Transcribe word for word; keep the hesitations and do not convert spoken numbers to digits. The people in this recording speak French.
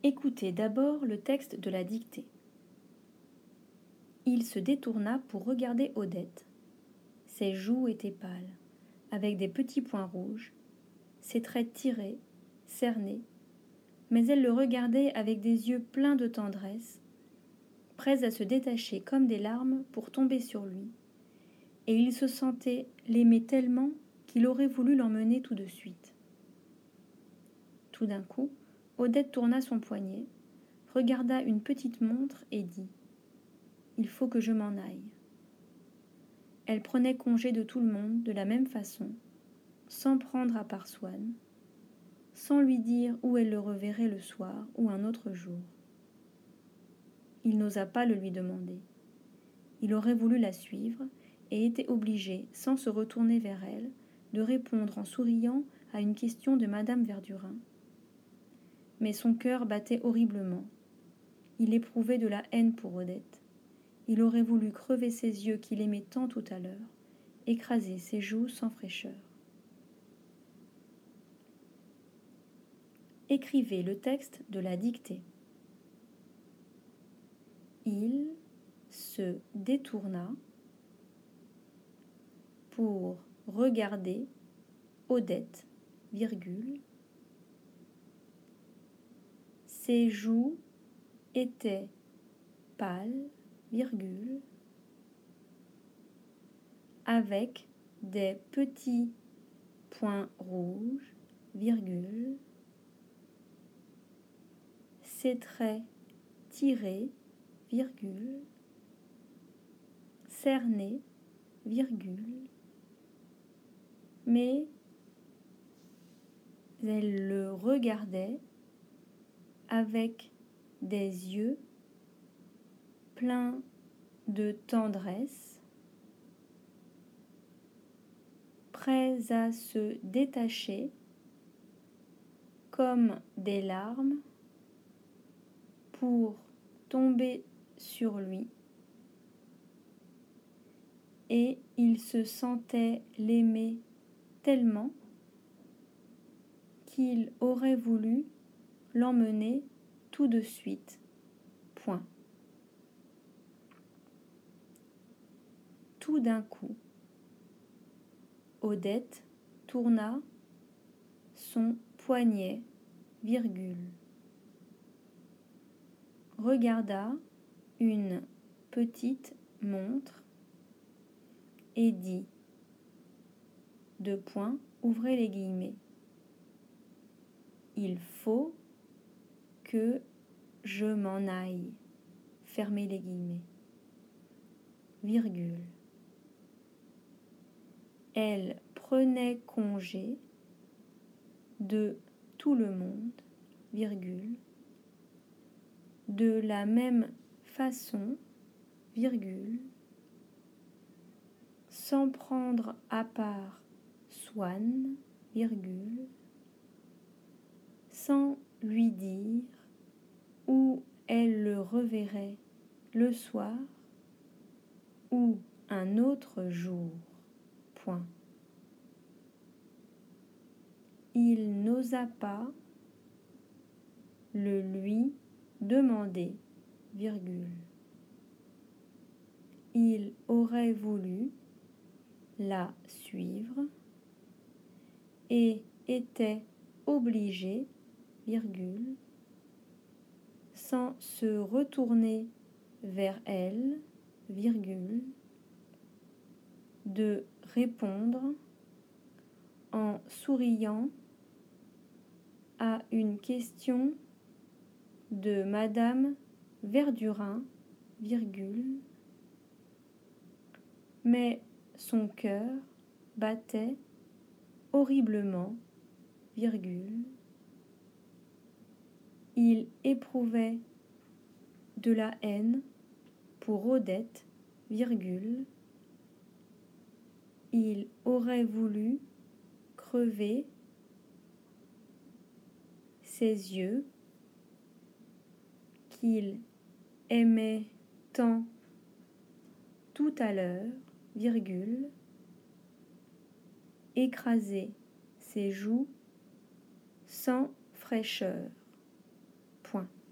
Écoutez d'abord le texte de la dictée. Il se détourna pour regarder Odette. Ses joues étaient pâles, avec des petits points rouges, ses traits tirés, cernés, mais elle le regardait avec des yeux pleins de tendresse, prêts à se détacher comme des larmes pour tomber sur lui, et il se sentait l'aimer tellement qu'il aurait voulu l'emmener tout de suite. Tout d'un coup, Odette tourna son poignet, regarda une petite montre et dit « Il faut que je m'en aille ». Elle prenait congé de tout le monde de la même façon, sans prendre à part Swann, sans lui dire où elle le reverrait le soir ou un autre jour. Il n'osa pas le lui demander. Il aurait voulu la suivre et était obligé, sans se retourner vers elle, de répondre en souriant à une question de Madame Verdurin. Mais son cœur battait horriblement. Il éprouvait de la haine pour Odette. Il aurait voulu crever ses yeux qu'il aimait tant tout à l'heure, écraser ses joues sans fraîcheur. Écrivez le texte de la dictée. Il se détourna pour regarder Odette, virgule. Ses joues étaient pâles, virgule, avec des petits points rouges, virgule. Ses traits tirés, virgule, cernés, virgule, mais elle le regardait avec des yeux pleins de tendresse, prêts à se détacher comme des larmes pour tomber sur lui, et il se sentait l'aimer tellement qu'il aurait voulu l'emmener tout de suite. Point. Tout d'un coup, Odette tourna son poignet, virgule, regarda une petite montre et dit, deux points, ouvrez les guillemets, il faut que je m'en aille, fermez les guillemets, virgule. Elle prenait congé de tout le monde, virgule, de la même façon, virgule, sans prendre à part Swann, virgule, sans lui dire où elle le reverrait le soir ou un autre jour. Point. Il n'osa pas le lui demander, virgule. Il aurait voulu la suivre et était obligé, virgule, sans se retourner vers elle, virgule, de répondre en souriant à une question de Madame Verdurin, virgule, mais son cœur battait horriblement, virgule. Il éprouvait de la haine pour Odette, virgule. Il aurait voulu crever ses yeux qu'il aimait tant tout à l'heure, virgule, écraser ses joues sans fraîcheur. point.